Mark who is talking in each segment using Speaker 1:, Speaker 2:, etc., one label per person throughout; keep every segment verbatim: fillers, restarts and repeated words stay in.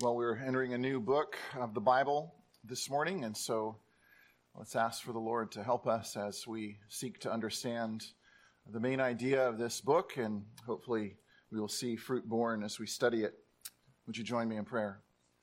Speaker 1: Well, we're entering a new book of the Bible this morning, and so let's ask for the Lord to help us as we seek to understand the main idea of this book, and hopefully we will see fruit born as we study it. Would you join me in prayer?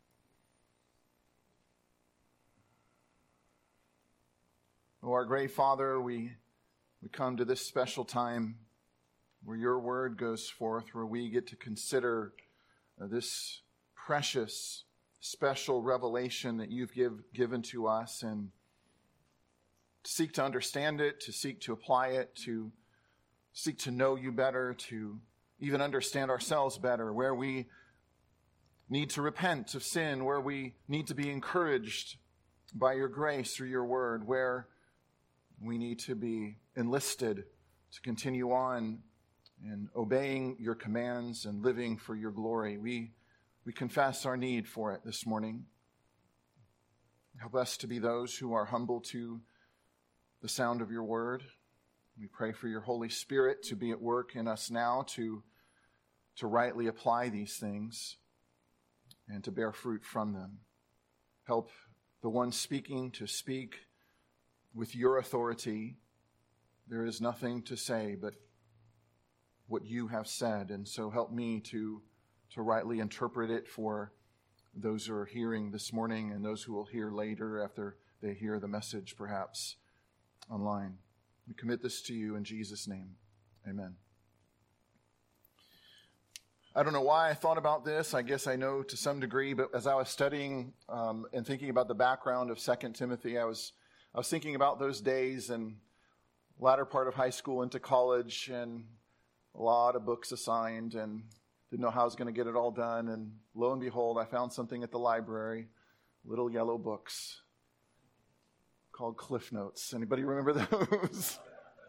Speaker 1: Oh, our great Father, we, we come to this special time where your word goes forth, where we get to consider uh, this precious, special revelation that you've give, given to us, and to seek to understand it, to seek to apply it, to seek to know you better, to even understand ourselves better, where we need to repent of sin, where we need to be encouraged by your grace through your word, where we need to be enlisted to continue on in obeying your commands and living for your glory. We We confess our need for it this morning. Help us to be those who are humble to the sound of your word. We pray for your Holy Spirit to be at work in us now to, to rightly apply these things and to bear fruit from them. Help the one speaking to speak with your authority. There is nothing to say but what you have said, and so help me to to rightly interpret it for those who are hearing this morning and those who will hear later after they hear the message perhaps online. We commit this to you in Jesus' name. Amen. I don't know why I thought about this. I guess I know to some degree, but as I was studying um, and thinking about the background of Second Timothy, I was I was thinking about those days and latter part of high school into college, and a lot of books assigned, and didn't know how I was going to get it all done, and lo and behold, I found something at the library, little yellow books called Cliff Notes. Anybody remember those?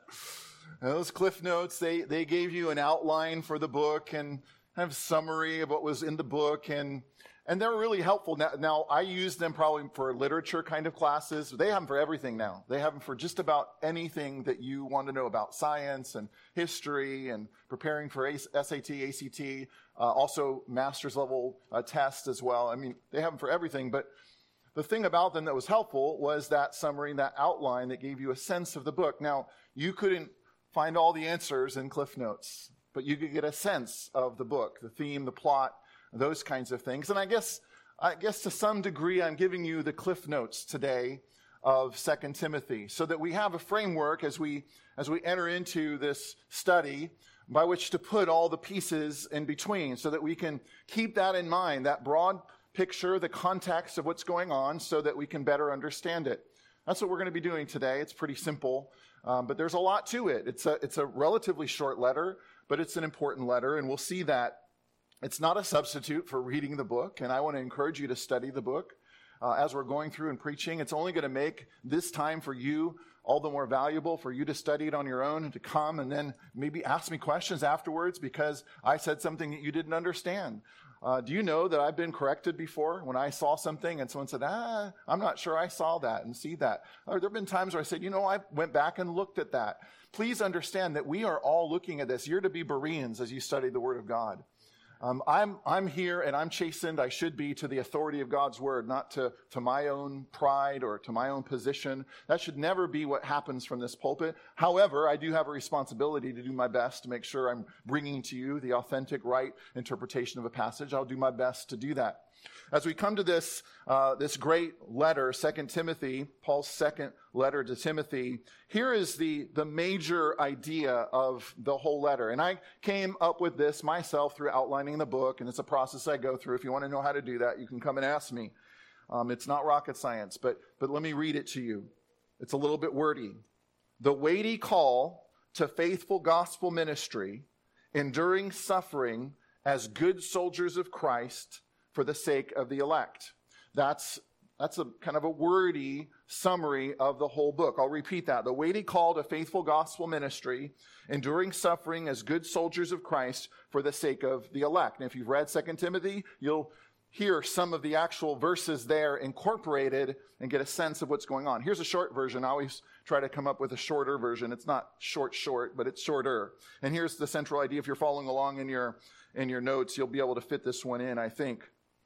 Speaker 1: And those Cliff Notes, they, they gave you an outline for the book and kind of summary of what was in the book, and and they were really helpful. Now, now, I use them probably for literature kind of classes. They have them for everything now. They have them for just about anything that you want to know about science and history and preparing for S A T, A C T, uh, also master's level uh, tests as well. I mean, they have them for everything. But the thing about them that was helpful was that summary, that outline that gave you a sense of the book. Now, you couldn't find all the answers in Cliff Notes, but you could get a sense of the book, the theme, the plot, those kinds of things. And I guess I guess to some degree I'm giving you the Cliff Notes today of Second Timothy so that we have a framework as we as we enter into this study by which to put all the pieces in between so that we can keep that in mind, that broad picture, the context of what's going on, so that we can better understand it. That's what we're going to be doing today. It's pretty simple, um, but there's a lot to it. It's a, it's a relatively short letter, but it's an important letter, and we'll see that it's not a substitute for reading the book, and I want to encourage you to study the book uh, as we're going through and preaching. It's only going to make this time for you all the more valuable for you to study it on your own and to come and then maybe ask me questions afterwards because I said something that you didn't understand. Uh, do you know that I've been corrected before when I saw something and someone said, ah, I'm not sure I saw that and see that. Or there have been times where I said, you know, I went back and looked at that. Please understand that we are all looking at this. You're to be Bereans as you study the Word of God. Um, I'm I'm here and I'm chastened, I should be, to the authority of God's word, not to, to my own pride or to my own position. That should never be what happens from this pulpit. However, I do have a responsibility to do my best to make sure I'm bringing to you the authentic, right interpretation of a passage. I'll do my best to do that. As we come to this uh, this great letter, Second Timothy, Paul's second letter to Timothy, here is the, the major idea of the whole letter. And I came up with this myself through outlining the book, and it's a process I go through. If you want to know how to do that, you can come and ask me. Um, it's not rocket science, but, but let me read it to you. It's a little bit wordy. The weighty call to faithful gospel ministry, enduring suffering as good soldiers of Christ, for the sake of the elect. That's that's a kind of a wordy summary of the whole book. I'll repeat that. The weighty call to faithful gospel ministry, enduring suffering as good soldiers of Christ for the sake of the elect. And if you've read Second Timothy, you'll hear some of the actual verses there incorporated and get a sense of what's going on. Here's a short version. I always try to come up with a shorter version. It's not short, short, but it's shorter. And here's the central idea. If you're following along in your in your notes, you'll be able to fit this one in, I think.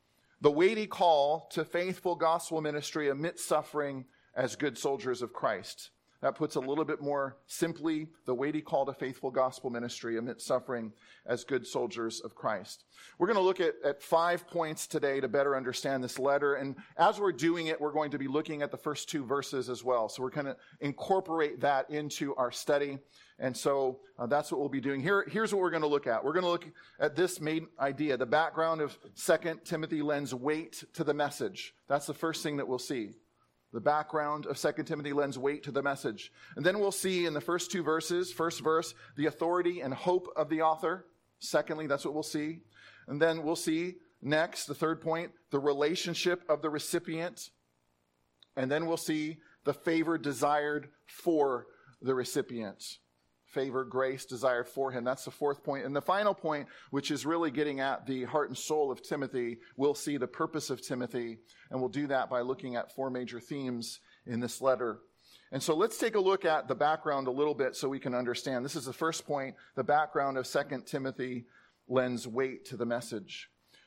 Speaker 1: the weighty call to faithful gospel ministry amidst suffering as good soldiers of Christ. That puts a little bit more simply the weighty call to faithful gospel ministry amidst suffering as good soldiers of Christ. We're going to look at, at five points today to better understand this letter. And as we're doing it, we're going to be looking at the first two verses as well. So we're going to incorporate that into our study. And so uh, that's what we'll be doing. Here, here's what we're going to look at. We're going to look at this main idea. The background of Second Timothy lends weight to the message. That's the first thing that we'll see. The background of Second Timothy lends weight to the message. And then we'll see in the first two verses, first verse, the authority and hope of the author. Secondly, that's what we'll see. And then we'll see next, the third point, the relationship of the recipient. And then we'll see the favor desired for the recipient. Favor, grace desired for him. That's the fourth point. And the final point, which is really getting at the heart and soul of Timothy, we'll see the purpose of Timothy. And we'll do that by looking at four major themes in this letter. And so let's take a look at the background a little bit so we can understand. This is the first point. The background of Second Timothy lends weight to the message.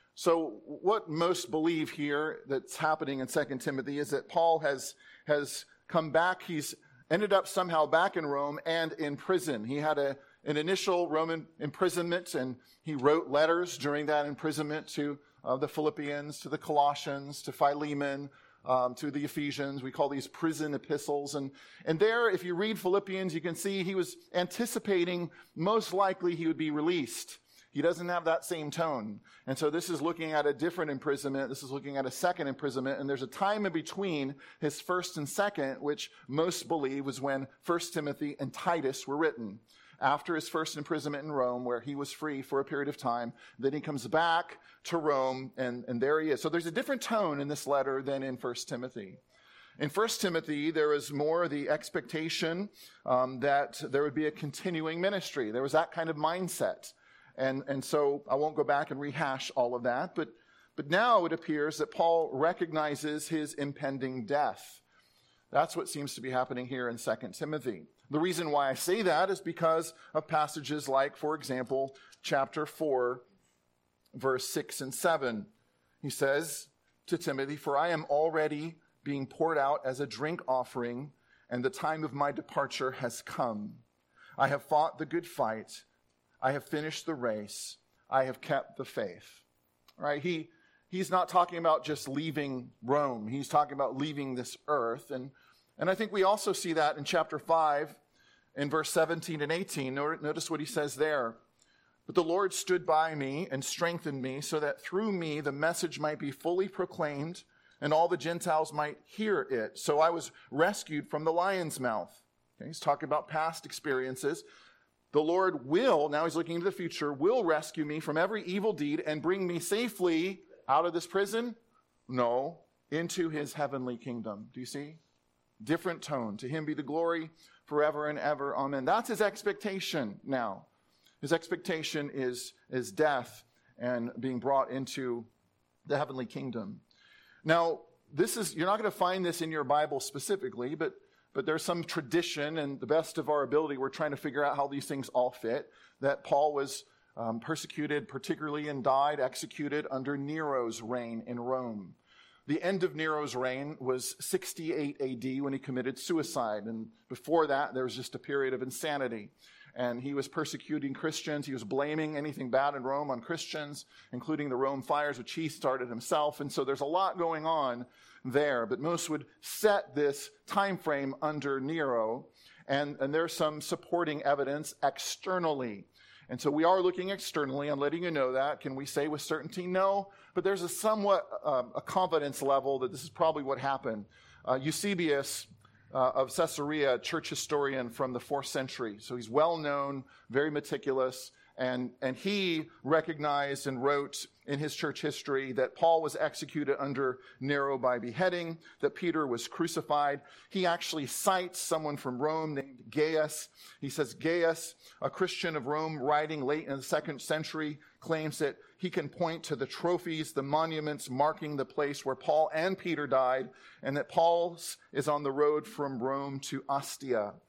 Speaker 1: So what most believe here that's happening in Second Timothy is that Paul has, has come back. He's ended up somehow back in Rome and in prison. He had a, an initial Roman imprisonment, and he wrote letters during that imprisonment to uh, the Philippians, to the Colossians, to Philemon, um, to the Ephesians. We call these prison epistles. And, and there, if you read Philippians, you can see he was anticipating most likely he would be released. He doesn't have that same tone. And so this is looking at a different imprisonment. This is looking at a second imprisonment. And there's a time in between his first and second, which most believe was when First Timothy and Titus were written. After his first imprisonment in Rome, where he was free for a period of time, then he comes back to Rome, and, and there he is. So there's a different tone in this letter than in First Timothy. In First Timothy, there was more the expectation um, that there would be a continuing ministry. There was that kind of mindset. And, and so I won't go back and rehash all of that, but, but now it appears that Paul recognizes his impending death. That's what seems to be happening here in Second Timothy. The reason why I say that is because of passages like, for example, chapter four, verse six and seven. He says to Timothy, "For I am already being poured out as a drink offering, and the time of my departure has come. I have fought the good fight. I have finished the race. I have kept the faith." All right? He, he's not talking about just leaving Rome. He's talking about leaving this earth. And, and I think we also see that in chapter five, in verse seventeen and eighteen. Notice what he says there. "But the Lord stood by me and strengthened me, so that through me the message might be fully proclaimed, and all the Gentiles might hear it. So I was rescued from the lion's mouth." Okay, he's talking about past experiences. "The Lord will," now he's looking into the future, "will rescue me from every evil deed and bring me safely out of this prison?" No, into his heavenly kingdom. Do you see? Different tone. "To him be the glory forever and ever. Amen." That's his expectation now. His expectation is, is death and being brought into the heavenly kingdom. Now, this is, you're not going to find this in your Bible specifically, but But there's some tradition, and the best of our ability, we're trying to figure out how these things all fit, that Paul was um, persecuted particularly and died, executed under Nero's reign in Rome. The end of Nero's reign was sixty-eight A D when he committed suicide. And before that, there was just a period of insanity. And he was persecuting Christians. He was blaming anything bad in Rome on Christians, including the Rome fires, which he started himself. And so there's a lot going on there. But most would set this time frame under Nero. And, and there's some supporting evidence externally. And so we are looking externally. I'm letting you know that. Can we say with certainty? No. But there's a somewhat uh, a confidence level that this is probably what happened. Uh, Eusebius uh, of Caesarea, church historian from the fourth century. So he's well known, very meticulous. And, and he recognized and wrote in his church history that Paul was executed under Nero by beheading, that Peter was crucified. He actually cites someone from Rome named Gaius. He says Gaius, a Christian of Rome writing late in the second century, claims that he can point to the trophies, the monuments marking the place where Paul and Peter died, and that Paul is on the road from Rome to Ostia.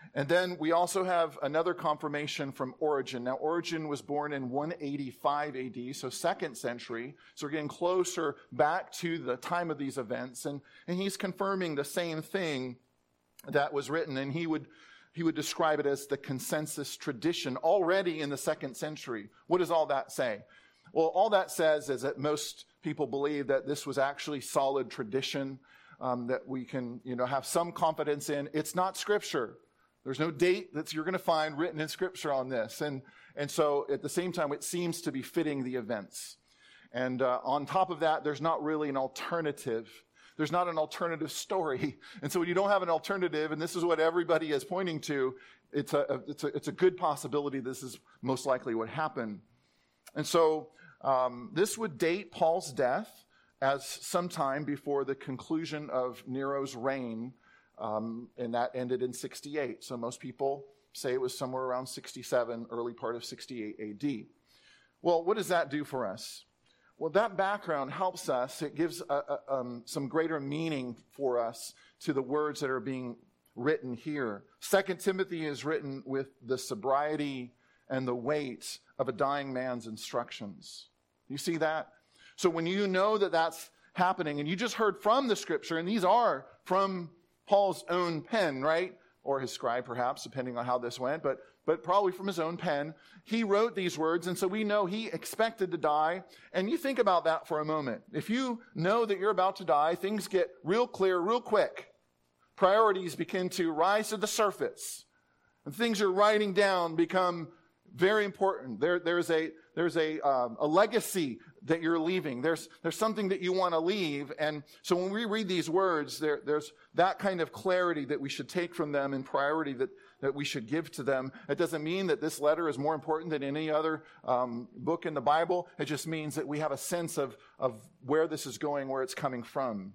Speaker 1: And then we also have another confirmation from Origen. Now, Origen was born in one eighty-five A D, so second century. So we're getting closer back to the time of these events. And, and he's confirming the same thing that was written. And he would, he would describe it as the consensus tradition already in the second century. What does all that say? Well, all that says is that most people believe that this was actually solid tradition, um, that we can, you know, have some confidence in. It's not Scripture. There's no date that you're going to find written in Scripture on this. And, and so at the same time, it seems to be fitting the events. And uh, on top of that, there's not really an alternative. There's not an alternative story. And so when you don't have an alternative, and this is what everybody is pointing to, it's a, it's a, it's a good possibility this is most likely what happened. And so um, this would date Paul's death as sometime before the conclusion of Nero's reign. Um, and that ended in sixty-eight. So most people say it was somewhere around sixty-seven, early part of sixty-eight A D. Well, what does that do for us? Well, that background helps us. It gives a, a, um, some greater meaning for us to the words that are being written here. Second Timothy is written with the sobriety and the weight of a dying man's instructions. You see that? So when you know that that's happening, and you just heard from the Scripture, and these are from Paul's own pen, right? Or his scribe, perhaps, depending on how this went, but, but probably from his own pen. He wrote these words, and so we know he expected to die. And you think about that for a moment. If you know that you're about to die, things get real clear real quick. Priorities begin to rise to the surface. And things you're writing down become very important. There, there's a, there's a, um, a legacy that you're leaving. There's, there's something that you want to leave. And so when we read these words, there, there's that kind of clarity that we should take from them and priority that, that we should give to them. It doesn't mean that this letter is more important than any other um, book in the Bible. It just means that we have a sense of, of where this is going, where it's coming from.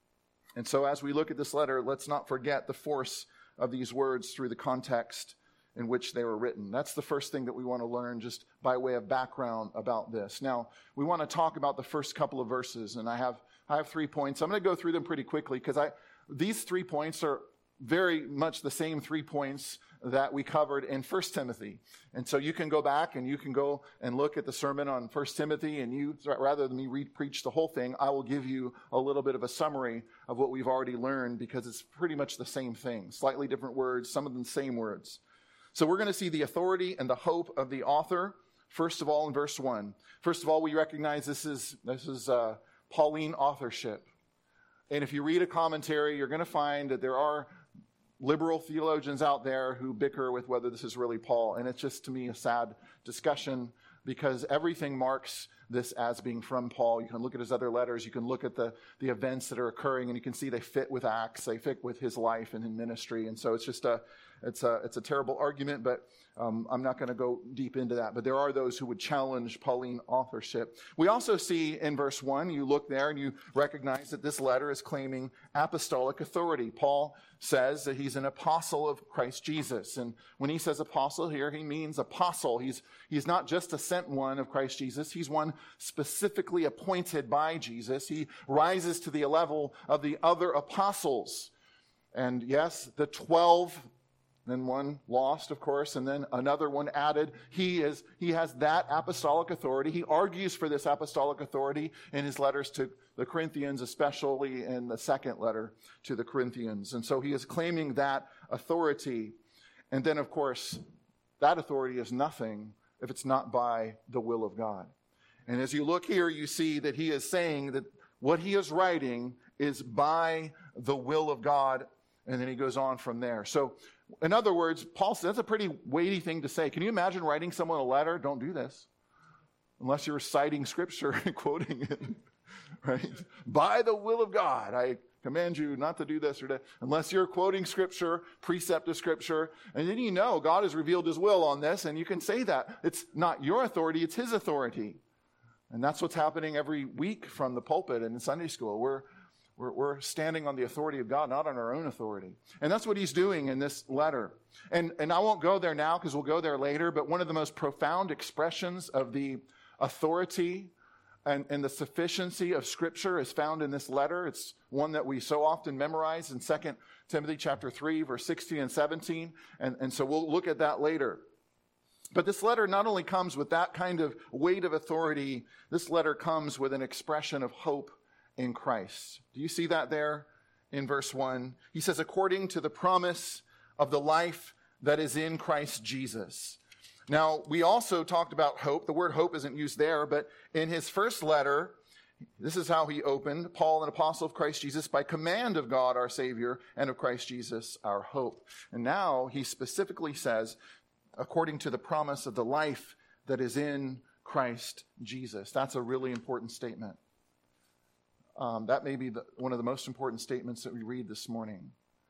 Speaker 1: And so as we look at this letter, let's not forget the force of these words through the context in which they were written. That's the first thing that we want to learn just by way of background about this. Now, we want to talk about the first couple of verses, and I have I have three points. I'm going to go through them pretty quickly because I these three points are very much the same three points that we covered in First Timothy. And so you can go back and you can go and look at the sermon on First Timothy, and you, rather than me read, preach the whole thing, I will give you a little bit of a summary of what we've already learned because it's pretty much the same thing. Slightly different words, some of them same words. So we're going to see the authority and the hope of the author, first of all, in verse one. First of all, we recognize this is this is uh, Pauline authorship. And if you read a commentary, you're going to find that there are liberal theologians out there who bicker with whether this is really Paul. And it's just, to me, a sad discussion because everything marks this as being from Paul. You can look at his other letters. You can look at the, the events that are occurring, and you can see they fit with Acts. They fit with his life and his ministry. And so it's just a it's a, it's a terrible argument, but um, I'm not going to go deep into that. But there are those who would challenge Pauline authorship. We also see in verse one, you look there and you recognize that this letter is claiming apostolic authority. Paul says that he's an apostle of Christ Jesus. And when he says apostle here, he means apostle. He's, he's not just a sent one of Christ Jesus. He's one specifically appointed by Jesus. He rises to the level of the other apostles. And yes, the twelve, then one lost, of course, and then another one added. He is he has that apostolic authority. He argues for this apostolic authority in his letters to the Corinthians, especially in the second letter to the Corinthians. And so he is claiming that authority. And then, of course, that authority is nothing if it's not by the will of God. And as you look here, you see that he is saying that what he is writing is by the will of God. And then he goes on from there. So, in other words, Paul says that's a pretty weighty thing to say. Can you imagine writing someone a letter? Don't do this. Unless you're citing Scripture and quoting it. Right? By the will of God, I command you not to do this or that. Unless you're quoting Scripture, precept of Scripture. And then you know God has revealed his will on this, and you can say that. It's not your authority, it's his authority. And that's what's happening every week from the pulpit and in Sunday school. We're We're, we're standing on the authority of God, not on our own authority. And that's what he's doing in this letter. And, and I won't go there now because we'll go there later, but one of the most profound expressions of the authority and, and the sufficiency of Scripture is found in this letter. It's one that we so often memorize in Second Timothy chapter three, verse sixteen and seventeen. And, and so we'll look at that later. But this letter not only comes with that kind of weight of authority, this letter comes with an expression of hope in Christ. Do you see that there in verse one? He says, according to the promise of the life that is in Christ Jesus. Now, we also talked about hope. The word hope isn't used there, but in his first letter, this is how he opened, Paul, an apostle of Christ Jesus, by command of God, our Savior, and of Christ Jesus, our hope. And now he specifically says, according to the promise of the life that is in Christ Jesus. That's a really important statement. Um, that may be the, one of the most important statements that we read this morning.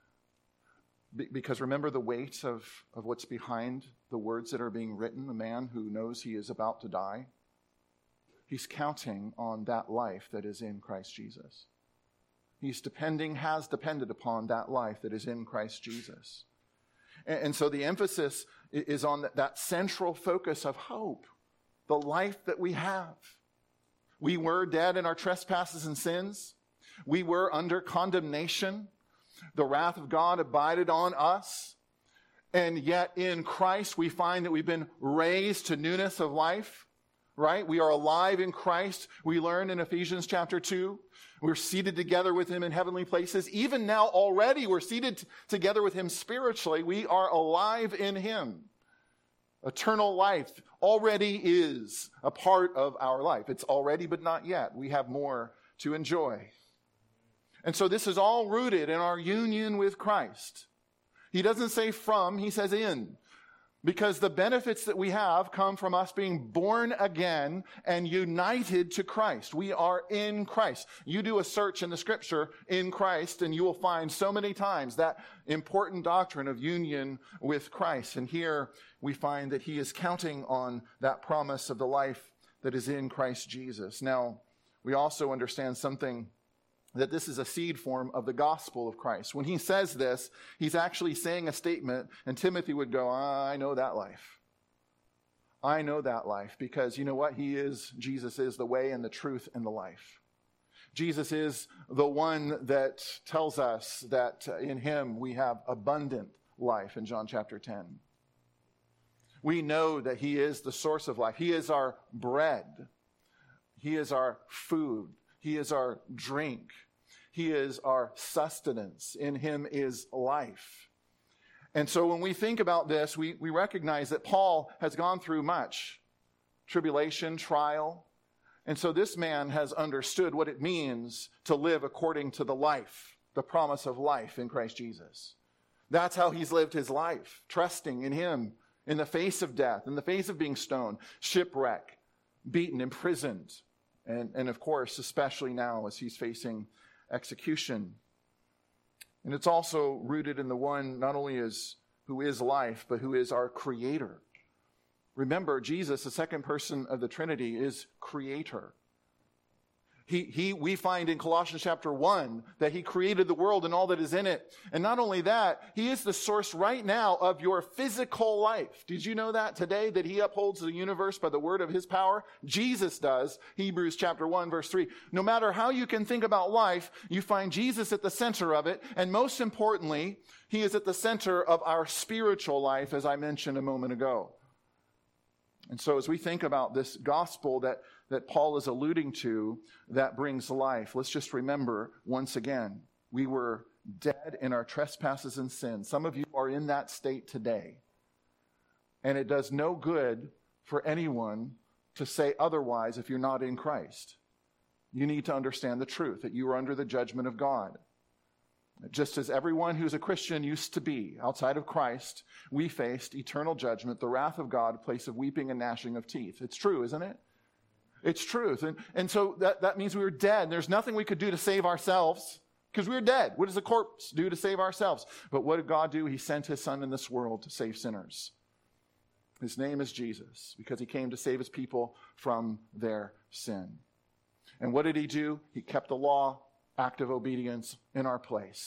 Speaker 1: Be, because remember the weight of, of what's behind the words that are being written, the man who knows he is about to die. He's counting on that life that is in Christ Jesus. He's depending, has depended upon that life that is in Christ Jesus. And, and so the emphasis is on that, that central focus of hope, the life that we have. We were dead in our trespasses and sins. We were under condemnation. The wrath of God abided on us. And yet in Christ we find that we've been raised to newness of life. Right? We are alive in Christ. We learn in Ephesians chapter two. We're seated together with him in heavenly places. Even now already we're seated t- together with him spiritually. We are alive in him. Eternal life already is a part of our life. It's already, but not yet. We have more to enjoy. And so this is all rooted in our union with Christ. He doesn't say from, he says in. Because the benefits that we have come from us being born again and united to Christ. We are in Christ. You do a search in the scripture in Christ and you will find so many times that important doctrine of union with Christ. And here we find that he is counting on that promise of the life that is in Christ Jesus. Now, we also understand something, that this is a seed form of the gospel of Christ. When he says this, he's actually saying a statement, and Timothy would go, ah, I know that life. I know that life, because you know what? He is, Jesus is the way and the truth and the life. Jesus is the one that tells us that in him we have abundant life in John chapter ten. We know that he is the source of life. He is our bread. He is our food. He is our drink. He is our sustenance. In him is life. And so when we think about this, we, we recognize that Paul has gone through much tribulation, trial. And so this man has understood what it means to live according to the life, the promise of life in Christ Jesus. That's how he's lived his life, trusting in him in the face of death, in the face of being stoned, shipwreck, beaten, imprisoned. And, and of course, especially now as he's facing execution. And it's also rooted in the one not only is who is life, but who is our creator. Remember, Jesus, the second person of the Trinity, is creator. He, he, we find in Colossians chapter one that he created the world and all that is in it. And not only that, he is the source right now of your physical life. Did you know that today, that he upholds the universe by the word of his power? Jesus does. Hebrews chapter one, verse three. No matter how you can think about life, you find Jesus at the center of it. And most importantly, he is at the center of our spiritual life, as I mentioned a moment ago. And so as we think about this gospel that, that Paul is alluding to, that brings life, let's just remember once again, we were dead in our trespasses and sins. Some of you are in that state today. And it does no good for anyone to say otherwise if you're not in Christ. You need to understand the truth, that you are under the judgment of God. Just as everyone who's a Christian used to be outside of Christ, we faced eternal judgment, the wrath of God, a place of weeping and gnashing of teeth. It's true, isn't it? It's truth. And, and so that, that means we were dead. There's nothing we could do to save ourselves because we were dead. What does a corpse do to save ourselves? But what did God do? He sent his son in this world to save sinners. His name is Jesus because he came to save his people from their sin. And what did he do? He kept the law, active obedience in our place.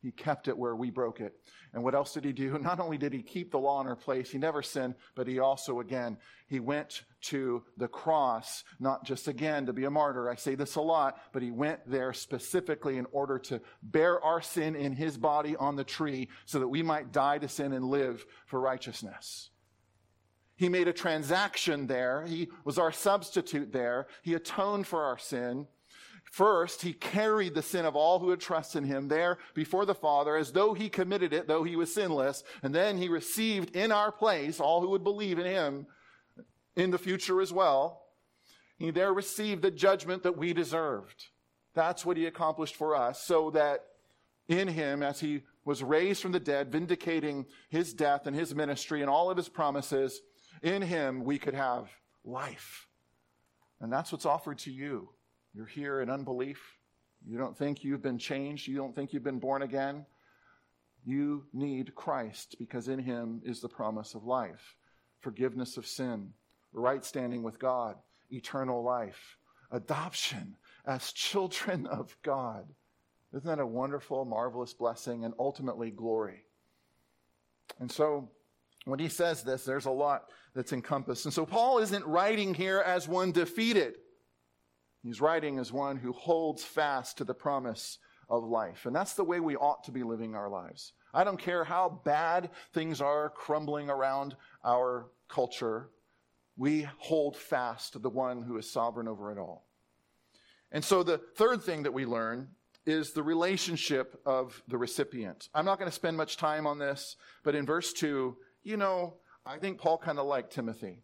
Speaker 1: He kept it where we broke it. And what else did he do? Not only did he keep the law in our place, he never sinned, but he also, again, he went to the cross, not just, again, to be a martyr. I say this a lot, but he went there specifically in order to bear our sin in his body on the tree so that we might die to sin and live for righteousness. He made a transaction there. He was our substitute there. He atoned for our sin. First, he carried the sin of all who would trust in him there before the Father as though he committed it, though he was sinless. And then he received in our place all who would believe in him in the future as well. He there received the judgment that we deserved. That's what he accomplished for us, so that in him, as he was raised from the dead, vindicating his death and his ministry and all of his promises, in him we could have life. And that's what's offered to you. You're here in unbelief. You don't think you've been changed. You don't think you've been born again. You need Christ because in him is the promise of life, forgiveness of sin, right standing with God, eternal life, adoption as children of God. Isn't that a wonderful, marvelous blessing and ultimately glory? And so when he says this, there's a lot that's encompassed. And so Paul isn't writing here as one defeated. He's writing as one who holds fast to the promise of life. And that's the way we ought to be living our lives. I don't care how bad things are crumbling around our culture. We hold fast to the one who is sovereign over it all. And so the third thing that we learn is the relationship of the recipient. I'm not going to spend much time on this, but in verse two, you know, I think Paul kind of liked Timothy.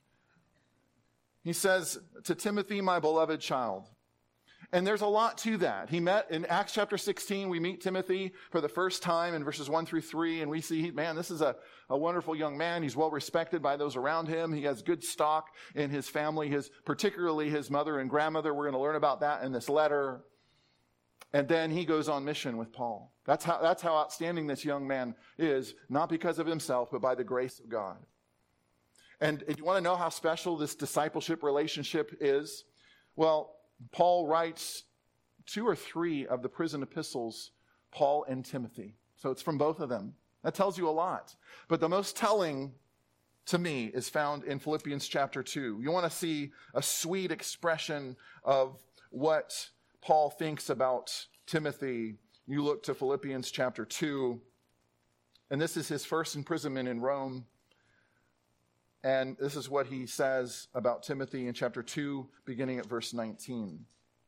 Speaker 1: He says, to Timothy, my beloved child. And there's a lot to that. He met in Acts chapter sixteen, we meet Timothy for the first time in verses one through three, and we see, man, this is a, a wonderful young man. He's well respected by those around him. He has good stock in his family, his particularly his mother and grandmother. We're going to learn about that in this letter. And then he goes on mission with Paul. That's how, that's how outstanding this young man is, not because of himself, but by the grace of God. And you want to know how special this discipleship relationship is? Well, Paul writes two or three of the prison epistles, Paul and Timothy. So it's from both of them. That tells you a lot. But the most telling to me is found in Philippians chapter two. You want to see a sweet expression of what Paul thinks about Timothy. You look to Philippians chapter two, and this is his first imprisonment in Rome. And this is what he says about Timothy in chapter two, beginning at verse nineteen.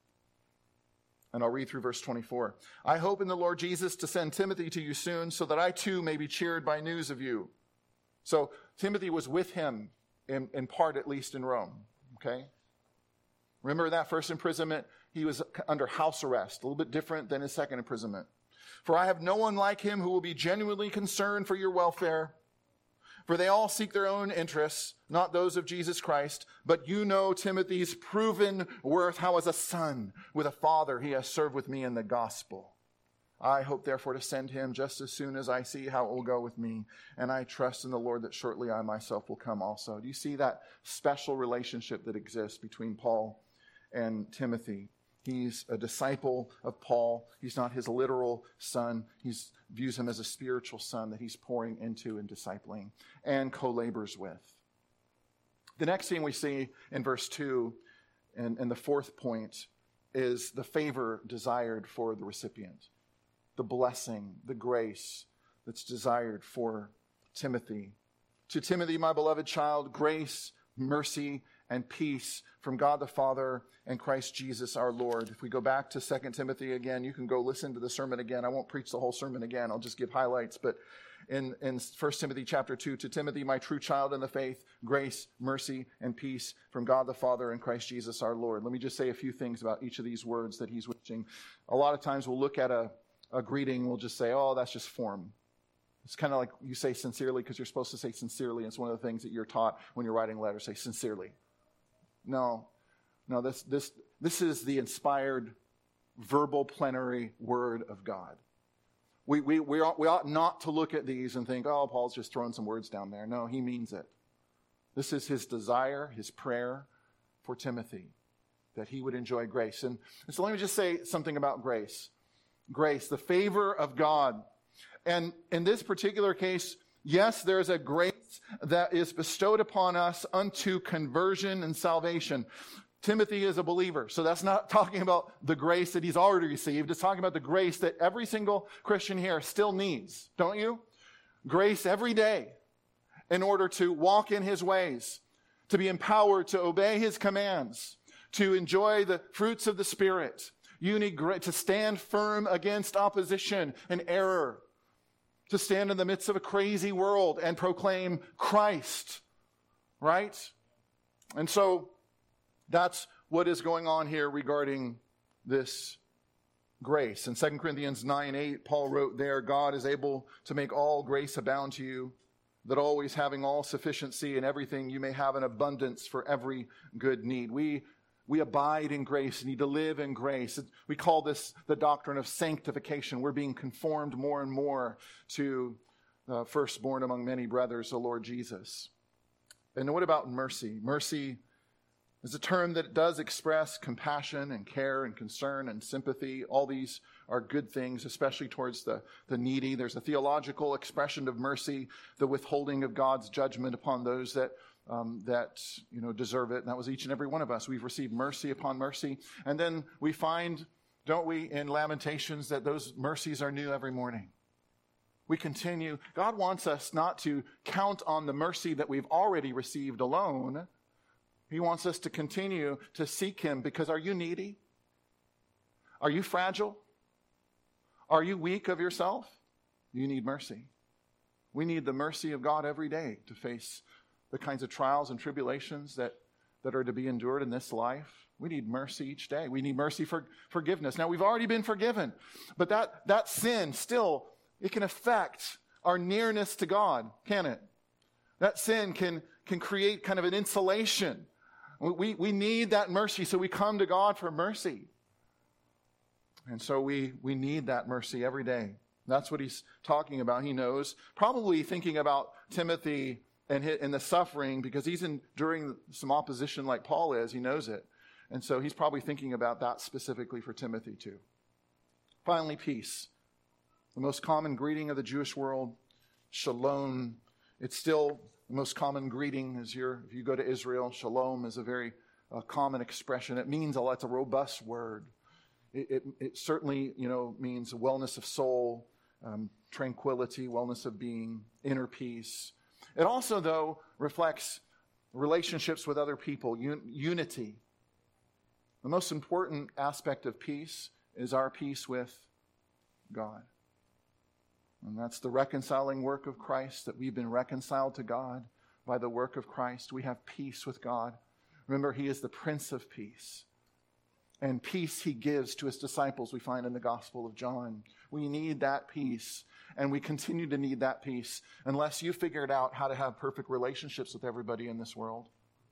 Speaker 1: And I'll read through verse twenty-four. I hope in the Lord Jesus to send Timothy to you soon, so that I too may be cheered by news of you. So Timothy was with him, in, in part at least, in Rome. Okay? Remember that first imprisonment? He was under house arrest, a little bit different than his second imprisonment. For I have no one like him who will be genuinely concerned for your welfare. For they all seek their own interests, not those of Jesus Christ. But you know Timothy's proven worth, how as a son with a father he has served with me in the gospel. I hope therefore to send him just as soon as I see how it will go with me. And I trust in the Lord that shortly I myself will come also. Do you see that special relationship that exists between Paul and Timothy? He's a disciple of Paul. He's not his literal son. He views him as a spiritual son that he's pouring into and discipling and co-labors with. The next thing we see in verse two, and, and the fourth point, is the favor desired for the recipient. The blessing, the grace that's desired for Timothy. To Timothy, my beloved child, grace, mercy, and peace from God the Father and Christ Jesus our Lord. If we go back to Second Timothy again, you can go listen to the sermon again. I won't preach the whole sermon again. I'll just give highlights. But in, in First Timothy chapter two, to Timothy, my true child in the faith, grace, mercy, and peace from God the Father and Christ Jesus our Lord. Let me just say a few things about each of these words that he's wishing. A lot of times we'll look at a, a greeting, we'll just say, oh, that's just form. It's kind of like you say sincerely because you're supposed to say sincerely. It's one of the things that you're taught when you're writing letters, say sincerely. No, no, this this this is the inspired verbal plenary word of God. We we we ought, we ought not to look at these and think, oh, Paul's just throwing some words down there. No, he means it. This is his desire, his prayer for Timothy, that he would enjoy grace. And, and so let me just say something about grace. Grace, the favor of God. And in this particular case, yes, there is a grace that is bestowed upon us unto conversion and salvation. Timothy is a believer, so that's not talking about the grace that he's already received. It's talking about the grace that every single Christian here still needs, don't you? Grace every day in order to walk in his ways, to be empowered to obey his commands, to enjoy the fruits of the Spirit. You need gra- to stand firm against opposition and error, to stand in the midst of a crazy world and proclaim Christ, right? And so that's what is going on here regarding this grace. In Second Corinthians nine eight, Paul wrote there, God is able to make all grace abound to you, that always having all sufficiency in everything, you may have an abundance for every good need. We we abide in grace, need to live in grace. We call this the doctrine of sanctification. We're being conformed more and more to the firstborn among many brothers, the Lord Jesus. And what about mercy? Mercy is a term that does express compassion and care and concern and sympathy. All these are good things, especially towards the, the needy. There's a theological expression of mercy, the withholding of God's judgment upon those that um, that you know deserve it. And that was each and every one of us. We've received mercy upon mercy. And then we find, don't we, in Lamentations, that those mercies are new every morning. We continue. God wants us not to count on the mercy that we've already received alone. He wants us to continue to seek him, because are you needy? Are you fragile? Are you weak of yourself? You need mercy. We need the mercy of God every day to face the kinds of trials and tribulations that, that are to be endured in this life. We need mercy each day. We need mercy for forgiveness. Now, we've already been forgiven, but that, that sin still, it can affect our nearness to God, can it? That sin can, can create kind of an insulation. We, we need that mercy, so we come to God for mercy. And so we, we need that mercy every day. That's what he's talking about. He knows, probably thinking about Timothy and, his, and the suffering, because he's enduring some opposition like Paul is. He knows it. And so he's probably thinking about that specifically for Timothy too. Finally, peace. The most common greeting of the Jewish world, shalom. It's still the most common greeting as you're, if you go to Israel. Shalom is a very uh, common expression. It means a lot. It's a robust word. It, it, it certainly, you know, means wellness of soul, um, tranquility, wellness of being, inner peace. It also, though, reflects relationships with other people, un- unity. The most important aspect of peace is our peace with God. And that's the reconciling work of Christ, that we've been reconciled to God by the work of Christ. We have peace with God. Remember, he is the Prince of Peace. And peace he gives to his disciples, we find in the Gospel of John. We need that peace, and we continue to need that peace unless you figured out how to have perfect relationships with everybody in this world.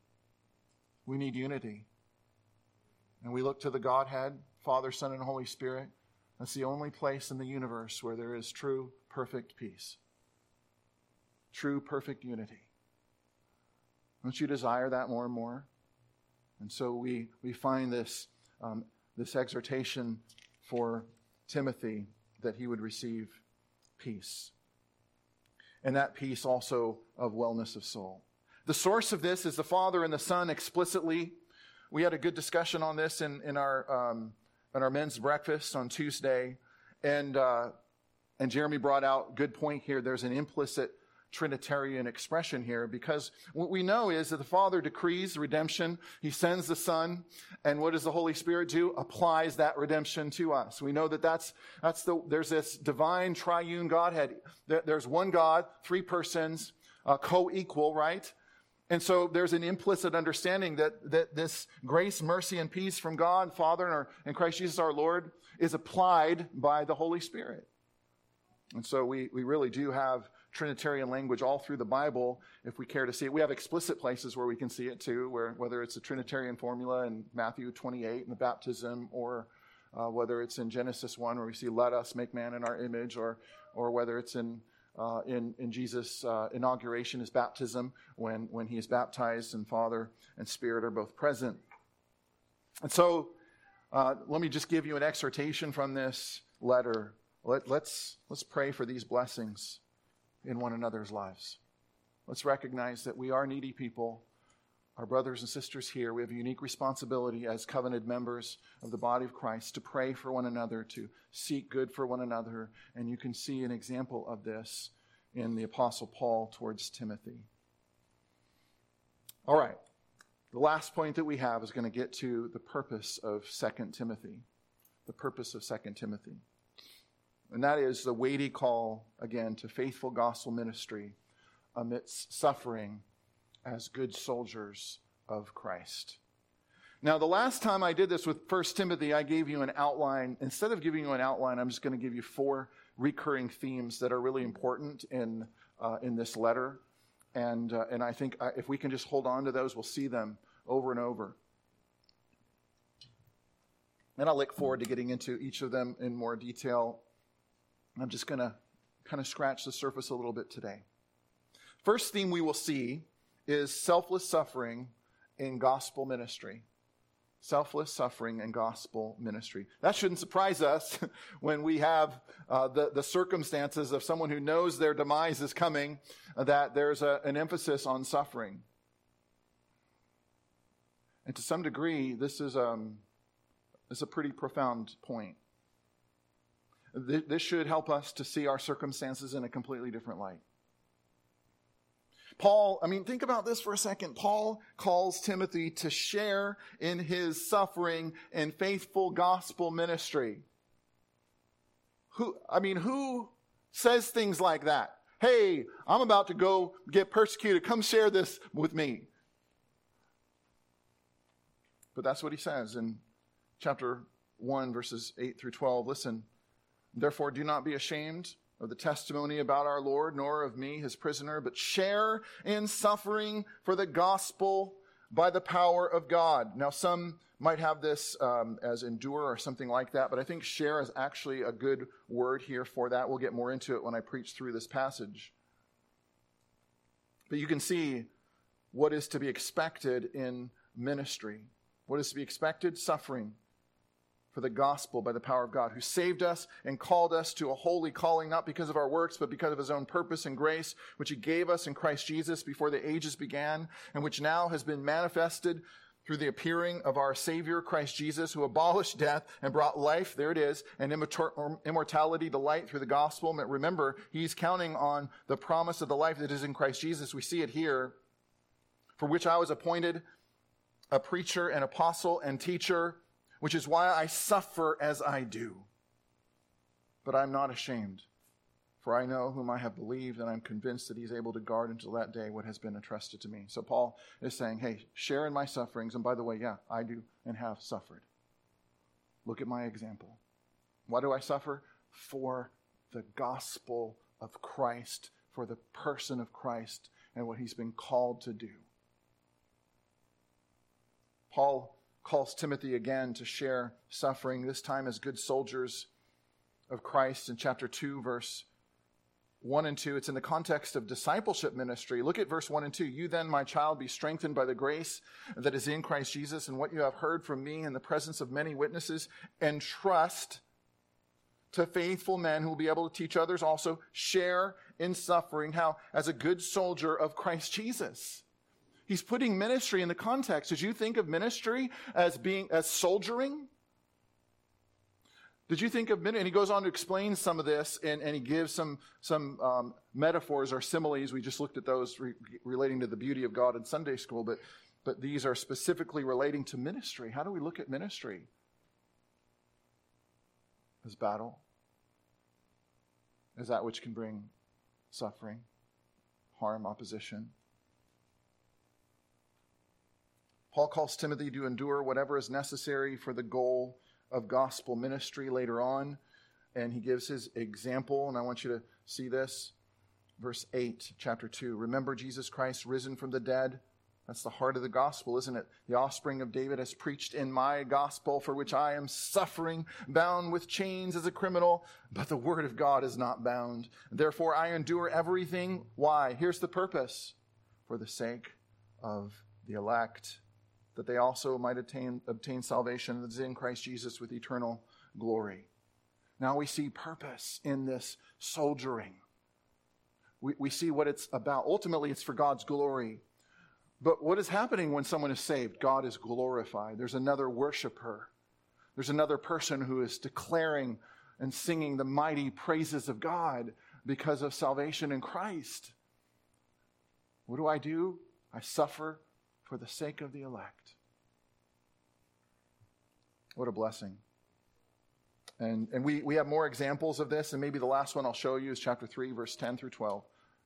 Speaker 1: We need unity. And we look to the Godhead, Father, Son, and Holy Spirit. That's the only place in the universe where there is true, perfect peace. True, perfect unity. Don't you desire that more and more? And so we, we find this, um, this exhortation for Timothy that he would receive peace. And that peace also of wellness of soul. The source of this is the Father and the Son explicitly. We had a good discussion on this in, in our... Um, at our men's breakfast on Tuesday, and uh, and Jeremy brought out a good point here. There's an implicit Trinitarian expression here, because what we know is that the Father decrees redemption. He sends the Son, and what does the Holy Spirit do? Applies that redemption to us. We know that that's that's the there's this divine triune Godhead. There's one God, three persons, uh, co-equal, right? And so there's an implicit understanding that, that this grace, mercy, and peace from God, Father, and, our, and Christ Jesus our Lord is applied by the Holy Spirit. And so we, we really do have Trinitarian language all through the Bible, if we care to see it. We have explicit places where we can see it too, where whether it's a Trinitarian formula in Matthew twenty-eight in the baptism, or uh, whether it's in Genesis one where we see, let us make man in our image, or or whether it's in Uh, in, in Jesus' uh, inauguration, his baptism, when, when he is baptized and Father and Spirit are both present. And so, uh, let me just give you an exhortation from this letter, let, let's, let's pray for these blessings in one another's lives. Let's recognize that we are needy people. Our brothers and sisters here, we have a unique responsibility as covenanted members of the body of Christ to pray for one another, to seek good for one another. And you can see an example of this in the Apostle Paul towards Timothy. All right. The last point that we have is going to get to the purpose of Second Timothy. The purpose of Second Timothy. And that is the weighty call, again, to faithful gospel ministry amidst suffering as good soldiers of Christ. Now, the last time I did this with First Timothy, I gave you an outline. Instead of giving you an outline, I'm just going to give you four recurring themes that are really important in uh, in this letter. And uh, and I think if we can just hold on to those, we'll see them over and over. And I look forward to getting into each of them in more detail. I'm just going to kind of scratch the surface a little bit today. First theme we will see is selfless suffering in gospel ministry. Selfless suffering and gospel ministry. That shouldn't surprise us when we have uh, the, the circumstances of someone who knows their demise is coming, uh, that there's a, an emphasis on suffering. And to some degree, this is, um, this is a pretty profound point. Th- this should help us to see our circumstances in a completely different light. Paul, I mean, think about this for a second. Paul calls Timothy to share in his suffering and faithful gospel ministry. Who, I mean, who says things like that? Hey, I'm about to go get persecuted. Come share this with me. But that's what he says in chapter one, verses eight through twelve. Listen, therefore do not be ashamed of the testimony about our Lord, nor of me, his prisoner, but share in suffering for the gospel by the power of God. Now, some might have this um, as endure or something like that, but I think share is actually a good word here for that. We'll get more into it when I preach through this passage. But you can see what is to be expected in ministry. What is to be expected? Suffering for the gospel by the power of God, who saved us and called us to a holy calling, not because of our works, but because of his own purpose and grace, which he gave us in Christ Jesus before the ages began, and which now has been manifested through the appearing of our Savior, Christ Jesus, who abolished death and brought life, there it is, and immortality to light through the gospel. But remember, he's counting on the promise of the life that is in Christ Jesus. We see it here, for which I was appointed a preacher and apostle and teacher, which is why I suffer as I do. But I'm not ashamed, for I know whom I have believed, and I'm convinced that he's able to guard until that day what has been entrusted to me. So Paul is saying, hey, share in my sufferings. And by the way, yeah, I do and have suffered. Look at my example. Why do I suffer? For the gospel of Christ, for the person of Christ and what he's been called to do. Paul calls Timothy again to share suffering, this time as good soldiers of Christ in chapter two, verse one and two. It's in the context of discipleship ministry. Look at verse one and two. You then, my child, be strengthened by the grace that is in Christ Jesus, and what you have heard from me in the presence of many witnesses, and trust to faithful men who will be able to teach others also. Share in suffering. How? As a good soldier of Christ Jesus. He's putting ministry in the context. Did you think of ministry as being, as soldiering? Did you think of ministry? And he goes on to explain some of this, and, and he gives some, some um, metaphors or similes. We just looked at those re- relating to the beauty of God in Sunday school, but, but these are specifically relating to ministry. How do we look at ministry? As battle. As that which can bring suffering, harm, opposition. Paul calls Timothy to endure whatever is necessary for the goal of gospel ministry later on. And he gives his example, and I want you to see this. Verse eight, chapter two. Remember Jesus Christ risen from the dead. That's the heart of the gospel, isn't it? The offspring of David has preached in my gospel, for which I am suffering, bound with chains as a criminal. But the word of God is not bound. Therefore I endure everything. Why? Here's the purpose. For the sake of the elect, that they also might attain, obtain salvation that is in Christ Jesus with eternal glory. Now we see purpose in this soldiering. We, we see what it's about. Ultimately, it's for God's glory. But what is happening when someone is saved? God is glorified. There's another worshiper. There's another person who is declaring and singing the mighty praises of God because of salvation in Christ. What do I do? I suffer for the sake of the elect. What a blessing. And, and we, we have more examples of this, and maybe the last one I'll show you is chapter three, verse ten through twelve.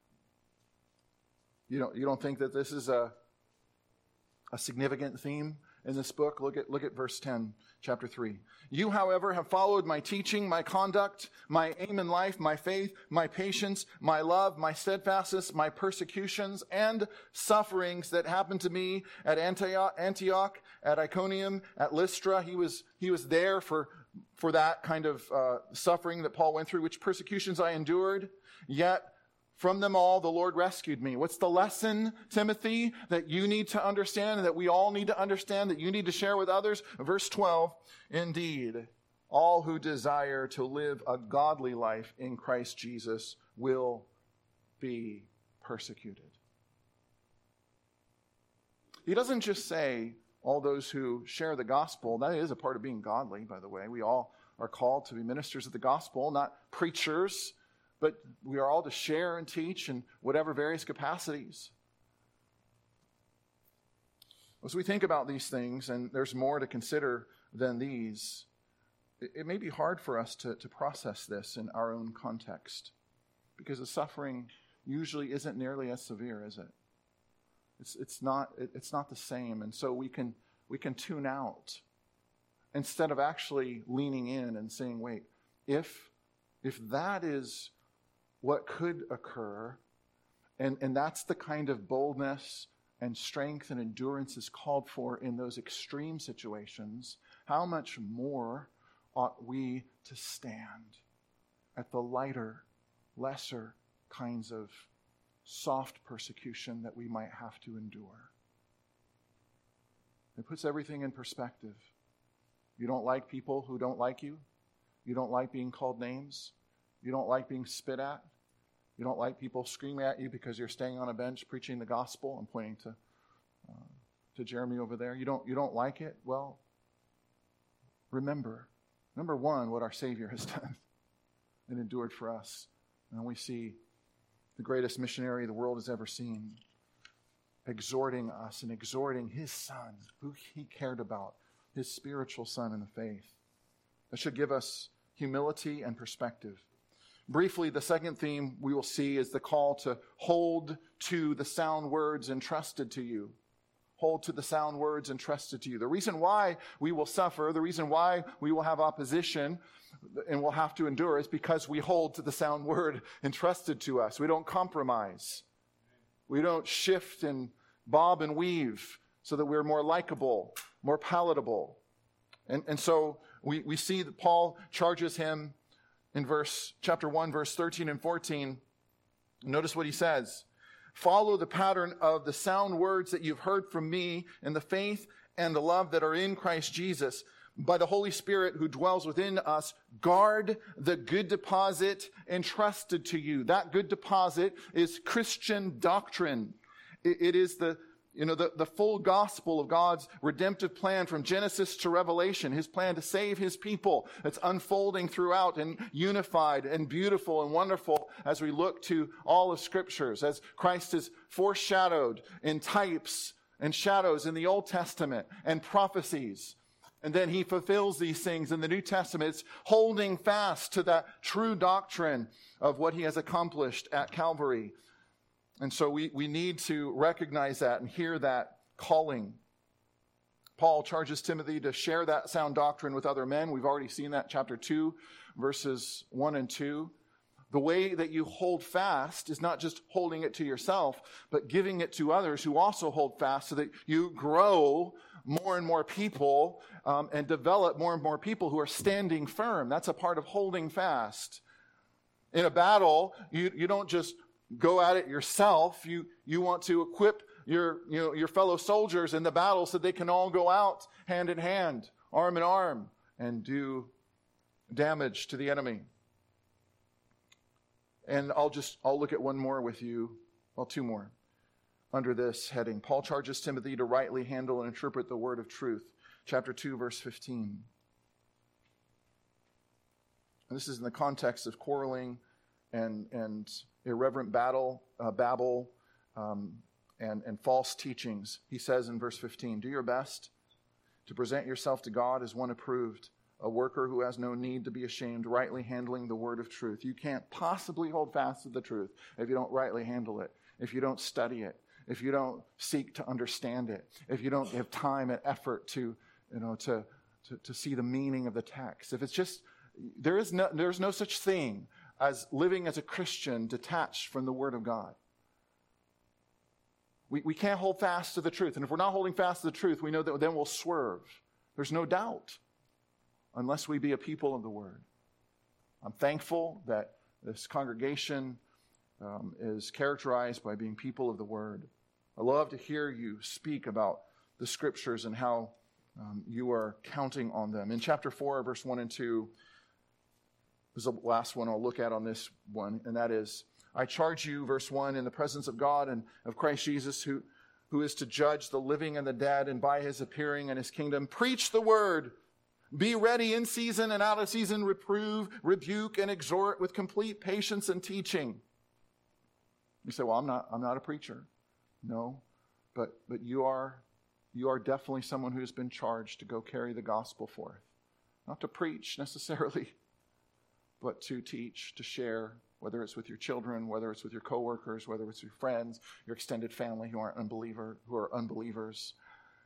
Speaker 1: You don't, you don't think that this is a, a significant theme in this book? Look at, look at verse ten, chapter three. You, however, have followed my teaching, my conduct, my aim in life, my faith, my patience, my love, my steadfastness, my persecutions, and sufferings that happened to me at Antioch, Antioch at Iconium, at Lystra. He was, he was there for, for that kind of uh, suffering that Paul went through, which persecutions I endured. Yet from them all, the Lord rescued me. What's the lesson, Timothy, that you need to understand and that we all need to understand, that you need to share with others? Verse twelve, indeed, all who desire to live a godly life in Christ Jesus will be persecuted. He doesn't just say all those who share the gospel. That is a part of being godly, by the way. We all are called to be ministers of the gospel, not preachers. But we are all to share and teach in whatever various capacities. As we think about these things, and there's more to consider than these, it, it may be hard for us to, to process this in our own context. Because the suffering usually isn't nearly as severe, is it? It's, it's, not, it, it's not the same. And so we can, we can tune out instead of actually leaning in and saying, wait, if, if that is what could occur, and, and that's the kind of boldness and strength and endurance is called for in those extreme situations, how much more ought we to stand at the lighter, lesser kinds of soft persecution that we might have to endure? It puts everything in perspective. You don't like people who don't like you. You don't like being called names. You don't like being spit at. You don't like people screaming at you because you're staying on a bench preaching the gospel. I'm pointing to uh, to Jeremy over there. You don't you don't like it? Well, remember, number one, what our Savior has done and endured for us. And we see the greatest missionary the world has ever seen exhorting us and exhorting his Son, who he cared about, his spiritual son in the faith. That should give us humility and perspective. Briefly, the second theme we will see is the call to hold to the sound words entrusted to you. Hold to the sound words entrusted to you. The reason why we will suffer, the reason why we will have opposition and will have to endure is because we hold to the sound word entrusted to us. We don't compromise. We don't shift and bob and weave so that we're more likable, more palatable. And, and so we, we see that Paul charges him in verse chapter one, verse thirteen and fourteen. Notice what he says. Follow the pattern of the sound words that you've heard from me in the faith and the love that are in Christ Jesus. By the Holy Spirit who dwells within us, guard the good deposit entrusted to you. That good deposit is Christian doctrine. It, it is the You know, the, the full gospel of God's redemptive plan from Genesis to Revelation, his plan to save his people. It's unfolding throughout and unified and beautiful and wonderful as we look to all of Scriptures, as Christ is foreshadowed in types and shadows in the Old Testament and prophecies. And then he fulfills these things in the New Testament. It's holding fast to that true doctrine of what he has accomplished at Calvary. And so we, we need to recognize that and hear that calling. Paul charges Timothy to share that sound doctrine with other men. We've already seen that, chapter two, verses one and two. The way that you hold fast is not just holding it to yourself, but giving it to others who also hold fast so that you grow more and more people um, and develop more and more people who are standing firm. That's a part of holding fast. In a battle, you, you don't just go at it yourself. You you want to equip your you know your fellow soldiers in the battle so they can all go out hand in hand, arm in arm, and do damage to the enemy. And I'll just, I'll look at one more with you, well, two more, under this heading. Paul charges Timothy to rightly handle and interpret the word of truth. Chapter two, verse fifteen. And this is in the context of quarreling and, and irreverent battle, uh, babble, um, and, and false teachings. He says in verse fifteen, do your best to present yourself to God as one approved, a worker who has no need to be ashamed, rightly handling the word of truth. You can't possibly hold fast to the truth if you don't rightly handle it, if you don't study it, if you don't seek to understand it, if you don't give time and effort to, you know, to, to, to see the meaning of the text. If it's just, there is no, there's no such thing as living as a Christian detached from the word of God. We, we can't hold fast to the truth. And if we're not holding fast to the truth, we know that then we'll swerve. There's no doubt. Unless we be a people of the word. I'm thankful that this congregation um, is characterized by being people of the word. I love to hear you speak about the scriptures and how um, you are counting on them. In chapter four, verse one and two, is the last one I'll look at on this one, and that is, I charge you, verse one, in the presence of God and of Christ Jesus, who, who is to judge the living and the dead, and by his appearing in his kingdom, preach the word. Be ready in season and out of season, reprove, rebuke, and exhort with complete patience and teaching. You say, well, I'm not, I'm not a preacher. No, but, but you are, you are definitely someone who has been charged to go carry the gospel forth. Not to preach necessarily, but to teach, to share, whether it's with your children, whether it's with your coworkers, whether it's your friends, your extended family who aren't unbeliever, who are unbelievers.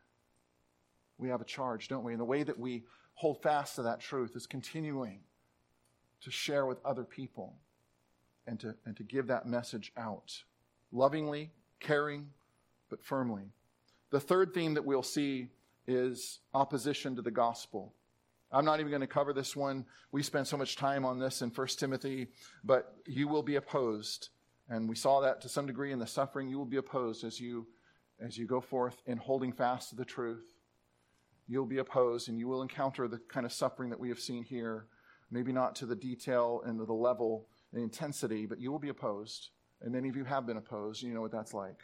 Speaker 1: We have a charge, don't we? And the way that we hold fast to that truth is continuing to share with other people and to, and to give that message out. Lovingly, caring, but firmly. The third theme that we'll see is opposition to the gospel. I'm not even going to cover this one. We spent so much time on this in First Timothy, but you will be opposed. And we saw that to some degree in the suffering. You will be opposed as you, as you go forth in holding fast to the truth. You'll be opposed and you will encounter the kind of suffering that we have seen here. Maybe not to the detail and to the level and intensity, but you will be opposed. And many of you have been opposed. You know what that's like.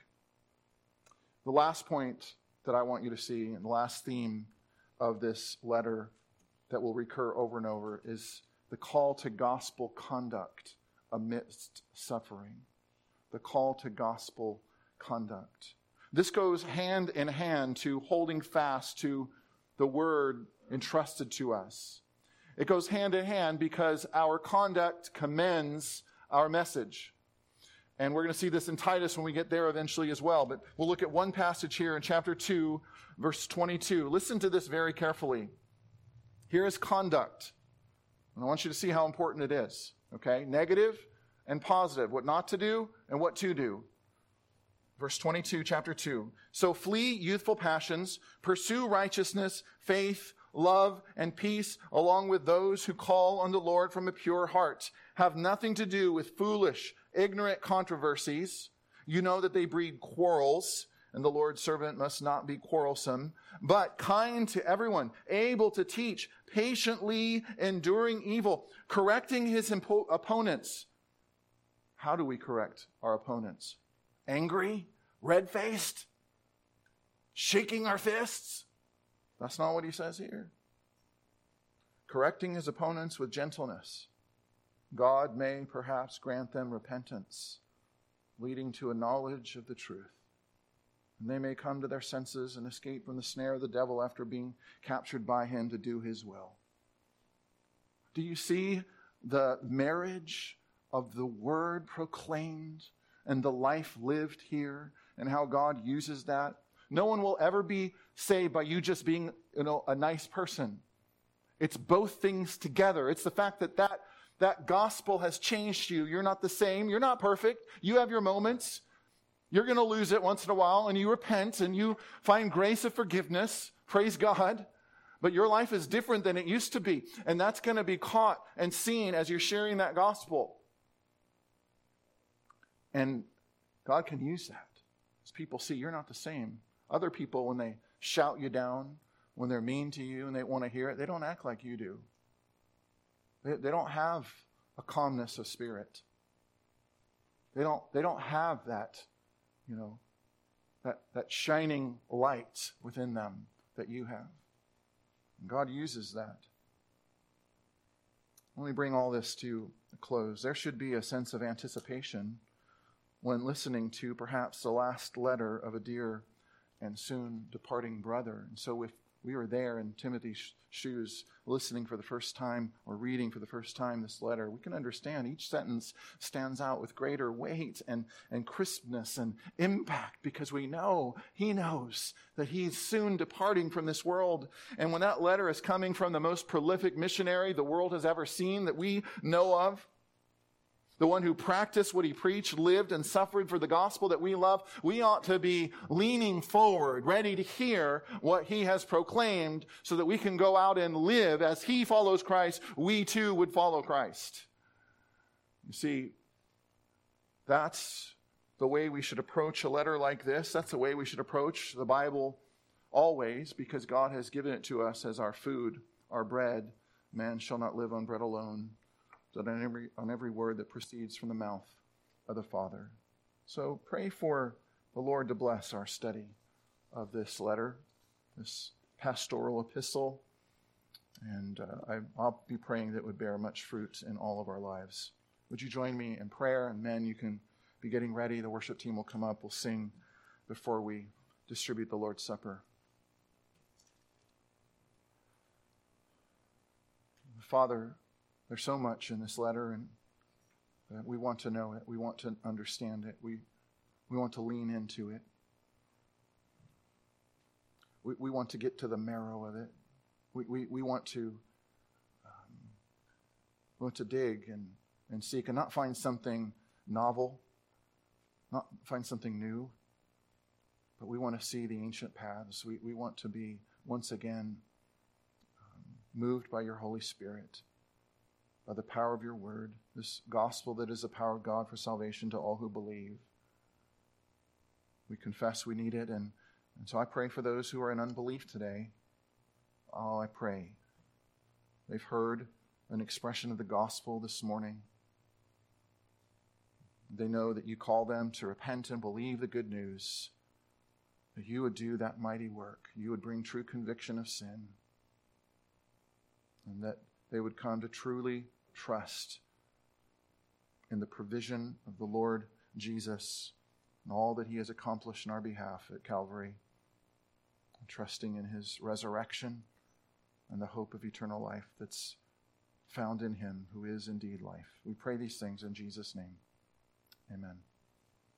Speaker 1: The last point that I want you to see, and the last theme of this letter that will recur over and over, is the call to gospel conduct amidst suffering. The call to gospel conduct. This goes hand in hand to holding fast to the word entrusted to us. It goes hand in hand because our conduct commends our message. And we're going to see this in Titus when we get there eventually as well. But we'll look at one passage here in chapter two, verse twenty-two. Listen to this very carefully. Here is conduct. And I want you to see how important it is. Okay? Negative and positive. What not to do and what to do. Verse twenty-two, chapter two. So flee youthful passions, pursue righteousness, faith, love, and peace, along with those who call on the Lord from a pure heart. Have nothing to do with foolish, ignorant controversies. You know that they breed quarrels, and the Lord's servant must not be quarrelsome, but kind to everyone, able to teach, patiently enduring evil, correcting his impo- opponents. How do we correct our opponents? Angry? Red-faced? Shaking our fists? That's not what he says here. Correcting his opponents with gentleness. God may perhaps grant them repentance, leading to a knowledge of the truth. And they may come to their senses and escape from the snare of the devil after being captured by him to do his will. Do you see the marriage of the word proclaimed and the life lived here, and how God uses that? No one will ever be saved by you just being, you know, a nice person. It's both things together. It's the fact that that, that gospel has changed you. You're not the same. You're not perfect. You have your moments. You're going to lose it once in a while, and you repent, and you find grace of forgiveness. Praise God. But your life is different than it used to be, and that's going to be caught and seen as you're sharing that gospel. And God can use that. As people see you're not the same. Other people, when they shout you down, when they're mean to you and they want to hear it, they don't act like you do. They, they don't have a calmness of spirit. They don't, they don't have that, you know, that, that shining light within them that you have. And God uses that. Let me bring all this to a close. There should be a sense of anticipation when listening to perhaps the last letter of a dear and soon departing brother. And so if we were there in Timothy's shoes, listening for the first time or reading for the first time this letter, we can understand each sentence stands out with greater weight and, and crispness and impact because we know, he knows that he's soon departing from this world. And when that letter is coming from the most prolific missionary the world has ever seen that we know of, the one who practiced what he preached, lived and suffered for the gospel that we love, we ought to be leaning forward, ready to hear what he has proclaimed so that we can go out and live as he follows Christ, we too would follow Christ. You see, that's the way we should approach a letter like this. That's the way we should approach the Bible always, because God has given it to us as our food, our bread. Man shall not live on bread alone, but on every, on every word that proceeds from the mouth of the Father. So pray for the Lord to bless our study of this letter, this pastoral epistle, and uh, I, I'll be praying that it would bear much fruit in all of our lives. Would you join me in prayer? And men, you can be getting ready. The worship team will come up. We'll sing before we distribute the Lord's Supper. Father, there's so much in this letter, and uh, we want to know it. We want to understand it. We we want to lean into it. We we want to get to the marrow of it. We we, we want to um, we want to dig and, and seek and not find something novel, not find something new, but we want to see the ancient paths. We we want to be once again um, moved by your Holy Spirit, by the power of your word, this gospel that is the power of God for salvation to all who believe. We confess we need it, and, and so I pray for those who are in unbelief today. Oh, I pray. They've heard an expression of the gospel this morning. They know that you call them to repent and believe the good news, that you would do that mighty work. You would bring true conviction of sin, and that they would come to truly trust in the provision of the Lord Jesus and all that he has accomplished in our behalf at Calvary, and trusting in his resurrection and the hope of eternal life that's found in him who is indeed life. We pray these things in Jesus' name. Amen.